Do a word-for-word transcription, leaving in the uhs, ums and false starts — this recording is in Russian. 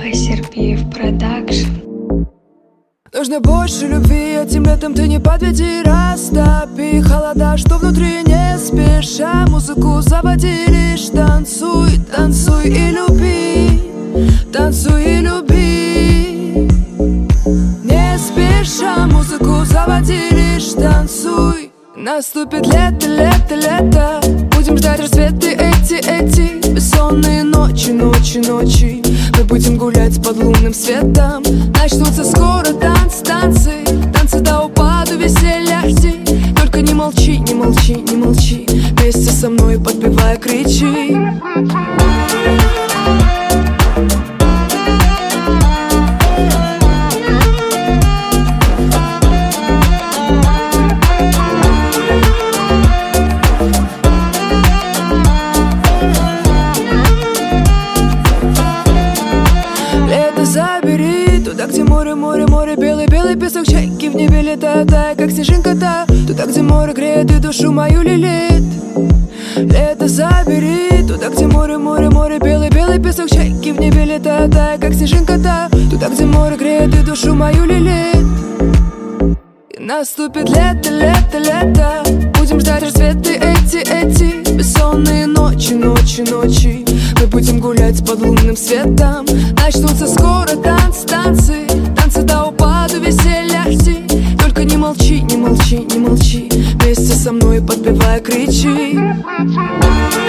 Серпиев продакшн. Нужно больше любви, этим летом ты не подведи. Растопи холода, что внутри, не спеша музыку заводи. Лишь танцуй, танцуй и люби, танцуй и люби. Не спеша музыку заводи, лишь танцуй. Наступит лето, лето, лето. Будем ждать рассветы эти, эти бессонные ночи, ночи, ночи. Мы будем гулять под лунным светом. Начнутся скоро танцы, танцы, танцы до упаду веселья жди. Только не молчи, не молчи, не молчи. Вместе со мной подпевая кричи. Забери туда, где море, море, море, белый, белый песок, чайки в небе летают, тая, как снежинка-то. Туда, где море греет и душу мою лелеет. Лето забери туда, где море, море, море, белый, белый песок, чайки в небе летают, тая, как снежинка-то. Туда, где море греет и душу мою лелеет. И наступит лето, лето, лето. Будем ждать рассветы эти, эти бессонные ночи, ночи, ночи. Мы будем гулять под лунным светом. Начнутся скоро танцы, танцы, танцы до упаду веселья жди. Только не молчи, не молчи, не молчи. Вместе со мной подпевая кричи.